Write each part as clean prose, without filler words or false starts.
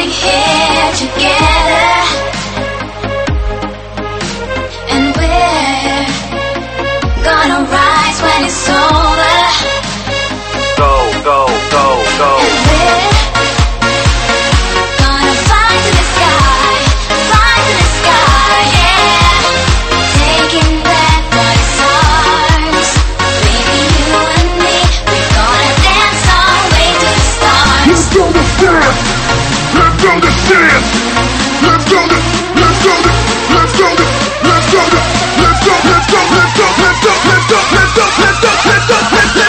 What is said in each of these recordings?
standing here together, and we're gonna rise when it's over. Go, go, go, go. And we're gonna fly to the sky, yeah. Taking back what is ours. Baby, you and me, we're gonna dance our way to the stars. Let's go to dance. Let's go to dance. Let's go to, let's go to, let's go to, let's go to, let's go, let's go, let's go, let's go, let's go, let's go, let's go, let's go, let's go.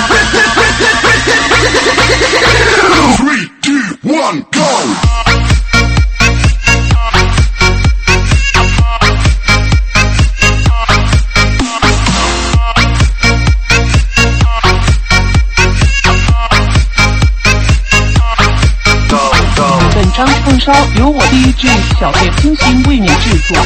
3, 2, 1, go! 本张串烧由我 DJ 小叶精心为你制作。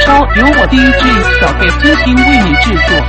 烧由我 DJ 小贝精心为你制作。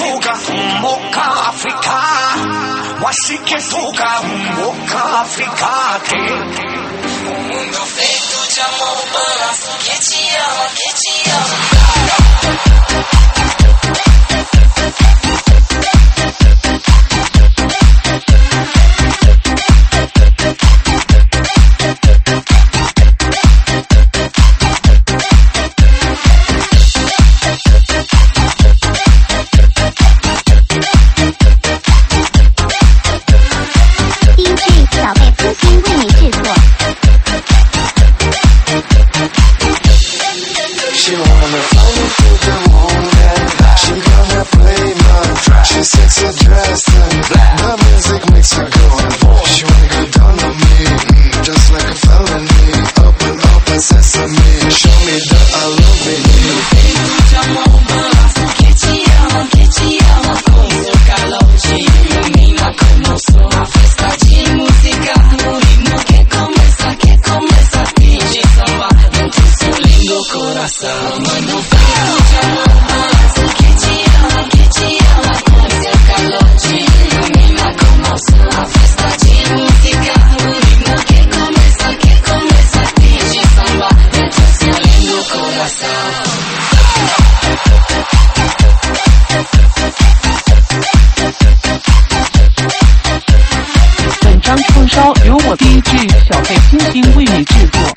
toca moca África, washike toca moca África. O mundo feito de amor, balanço que te ama, que te ama. She wanna fly me to the moon and she gonna play my track. She's sexy dressed and the music makes her go. She wanna go down on me, just like a felony. Open up sesame, show me that I love it. Feito de amor, balanço que te ama com seu calor te ilumina como sou. A festa de música, o ritmo que começa, finge samba dentro do seu lindo coração. Mano, feito de amor, balanço que te ama com seu calor te ilumina como sou. A festa de música, o ritmo que começa, finge samba dentro do seu lindo coração. 本张串烧由我 DJ 小贝精心为你制作。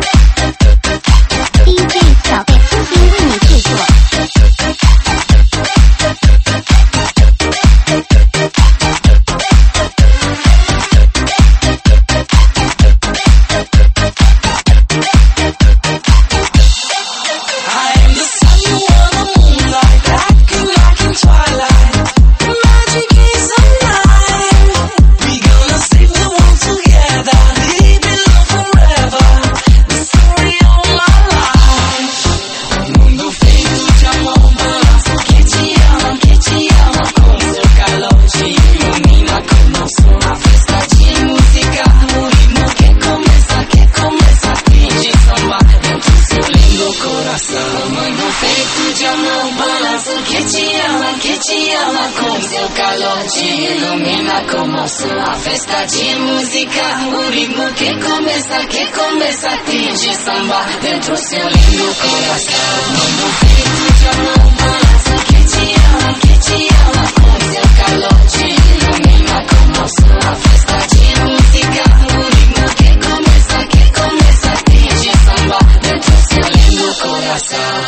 DJ 小贝精心为你制作。Com seu calor te ilumina como sou. A festa de música, o ritmo que começa, finge samba dentro do seu lindo coração. Mano feito de amor, balanço que te ama com seu calor te ilumina como sou. A festa de música, o ritmo que começa, finge samba dentro do seu lindo coração.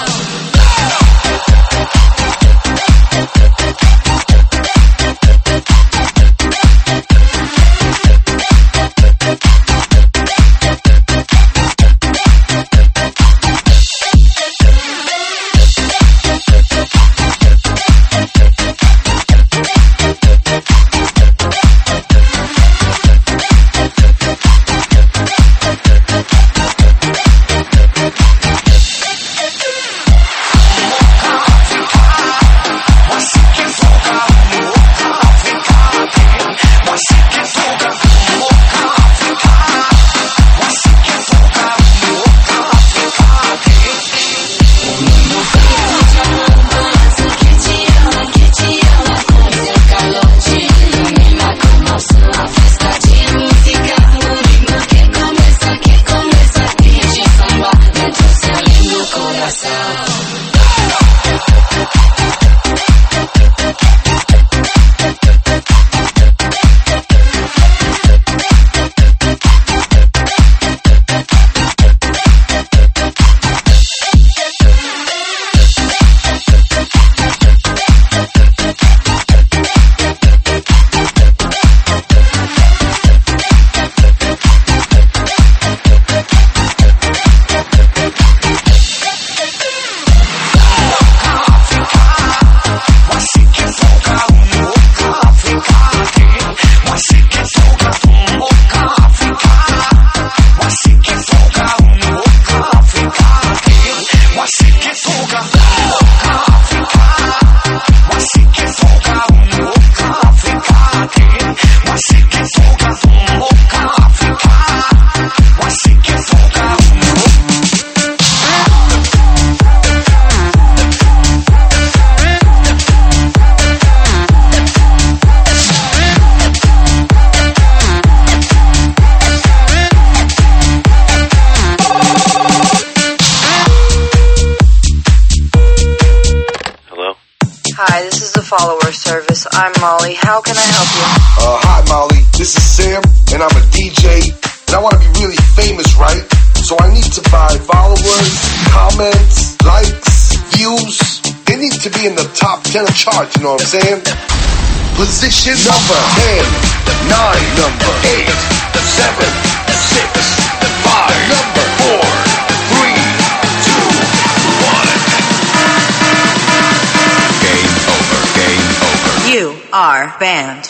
this is the follower service. I'm Molly. How can I help you? Hi Molly, this is Sam, and I'm a DJ, and I want to be really famous, right? So I need to buy followers, comments, likes, views. They need to be in the top 10 of charts, you know what I'm saying? Position number 10, 9, number 8, 7, 6, 5, number 4, 3, 2, 1. Game over, game over. You are banned.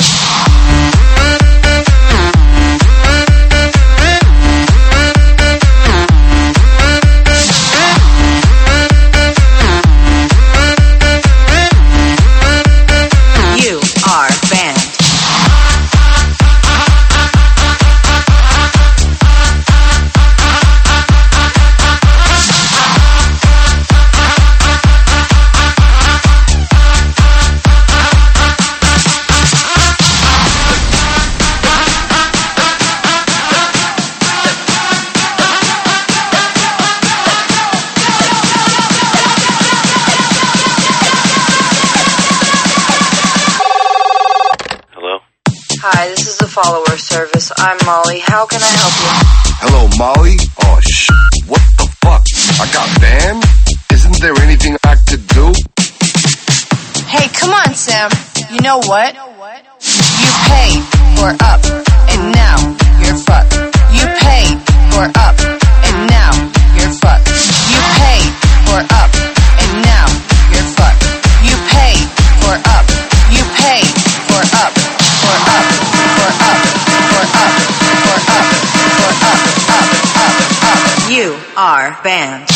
Hi, this is the follower service. I'm Molly. How can I help you? Hello, Molly? Oh, what the fuck? I got banned? Isn't there anything I could do? Hey, come on, Sam. You know what? You paid for up, and now you're fucked. You paid for up, and now you're fucked. You paid for up, and now you're fucked. You paid for up. You paid for up. For up. For up. For up. For up. For up. Up. You are banned.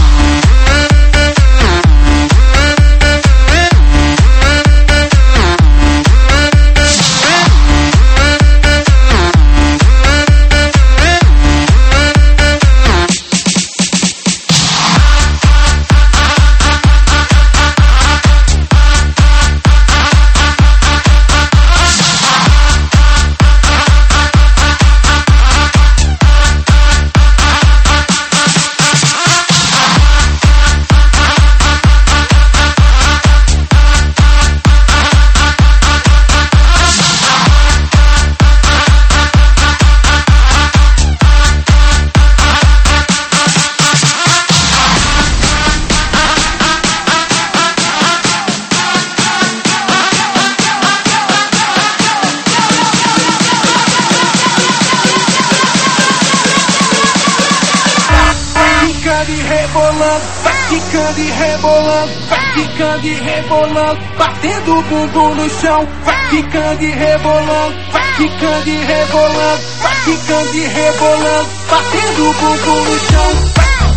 Quicando e rebolando, vai quicando e rebolando, batendo o bumbum no chão, vai quicando e rebolando, vai quicando e rebolando, vai quicando e rebolando, batendo o bumbum no chão.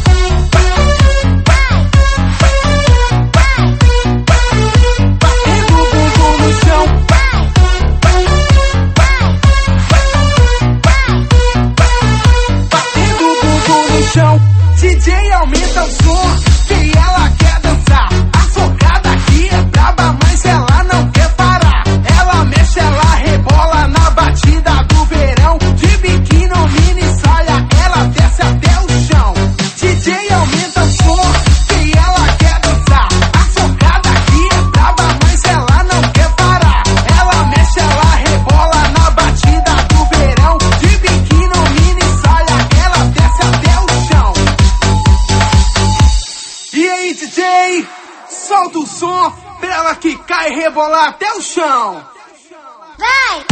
Batendo o bumbum no chão. Batendo o bumbum no chão. DJ aumenta o som, que ela quer dançar. A socada aqui é braba, mas ela não quer parar. Ela mexe, ela rebola na batida do verão. De biquíni ou mini saia, ela desce até o chão. DJ aumenta o som, que ela quer dançar. A socada aqui é braba, mas ela não quer parar. Ela mexe, ela rebola na batida do verão. De biquíni ou mini saia, ela desce até o chão. E aí, DJ, solta o som pra ela quicar e rebolar até o chão. Vai!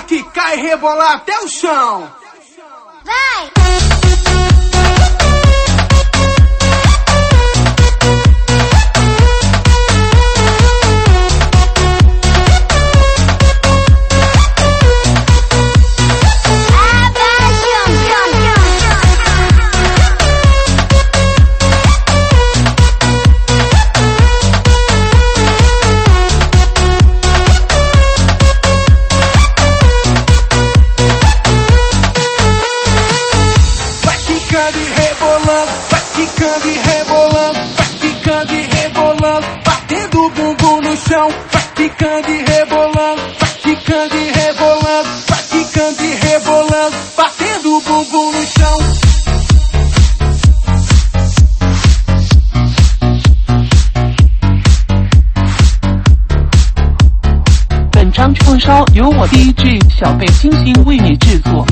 quicar e rebolar até o chão. Vai! Batendo o bumbum no chão, vai quicando e rebolando, vai quicando e rebolando, vai quicando e rebolando, batendo o bumbum no chão. 本张串烧由我 DJ 小贝精心为你制作。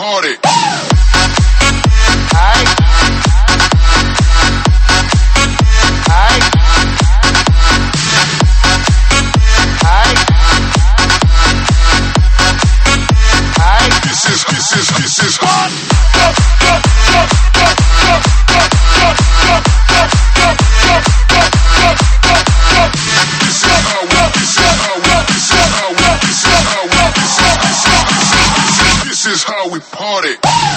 party. This is hot. This is how we party.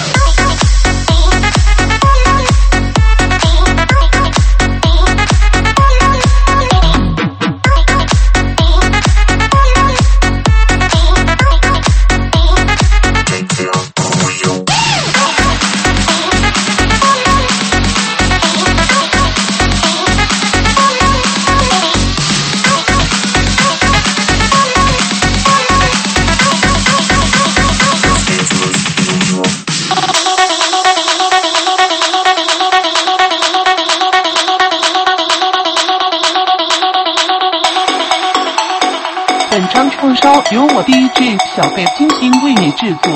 本张创烧由我 DJ 小贝精心为你制作。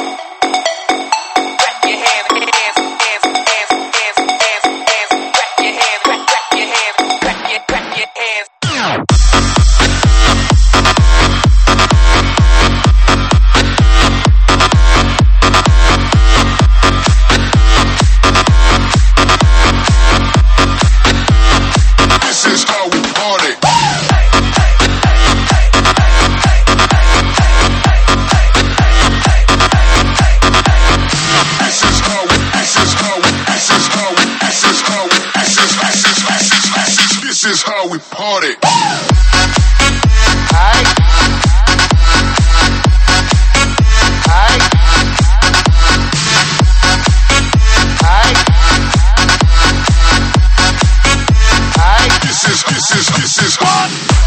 This is how we party. This is hot.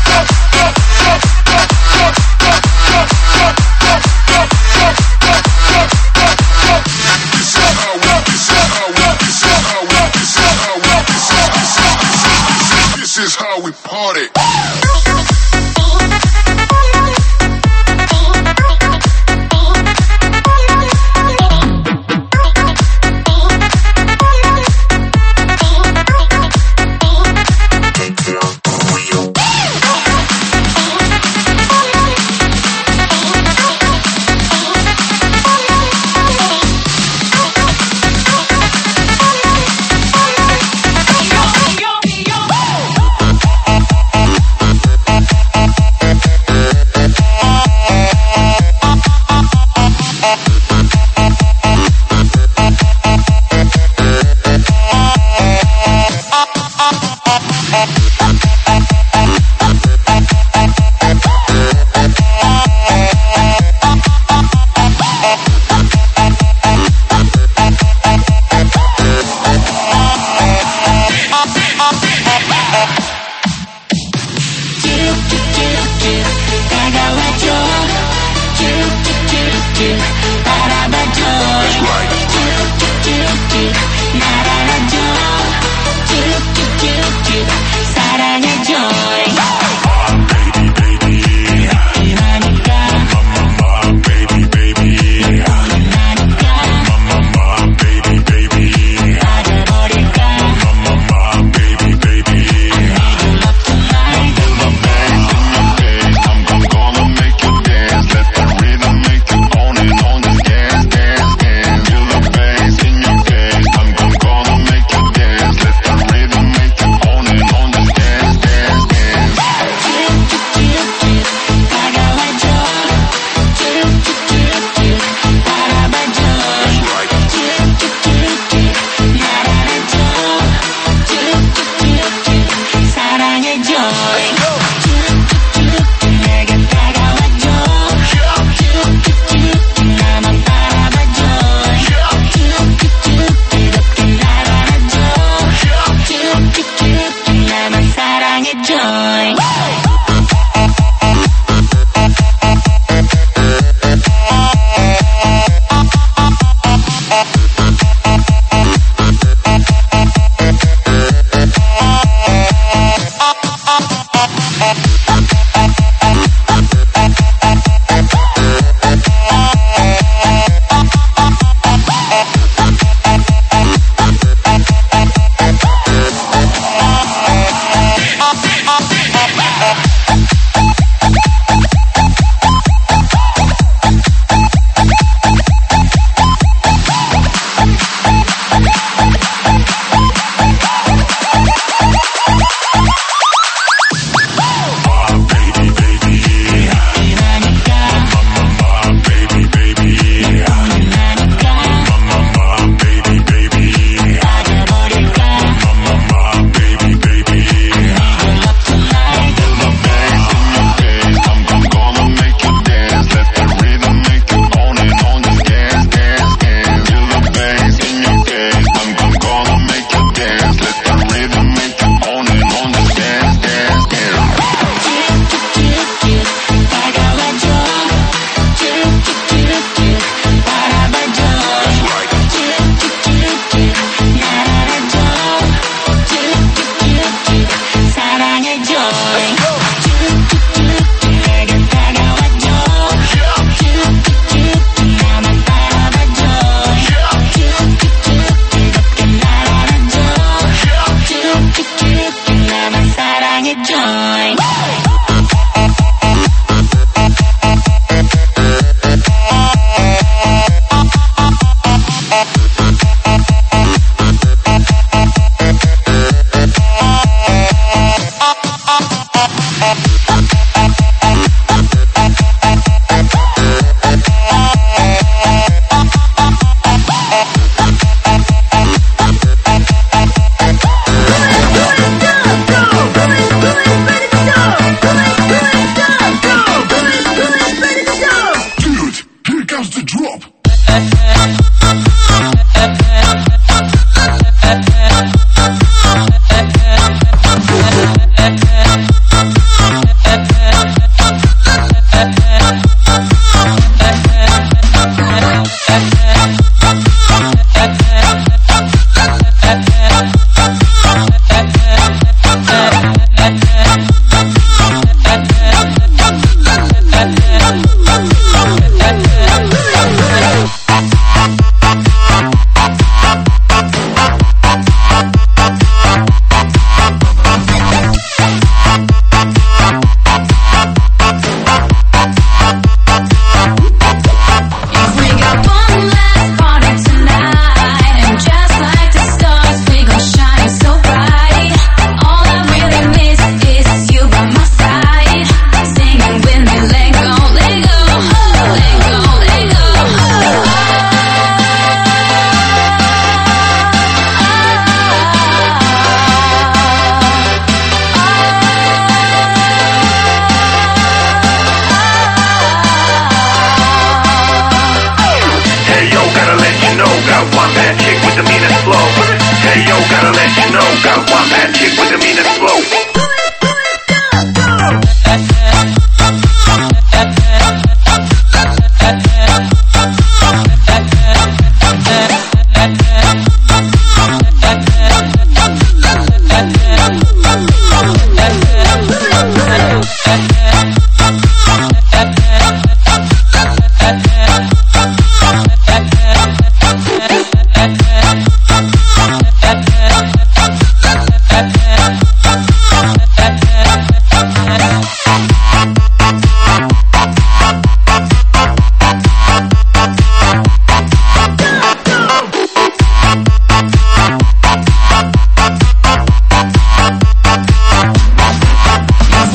This is how we party. I'm join.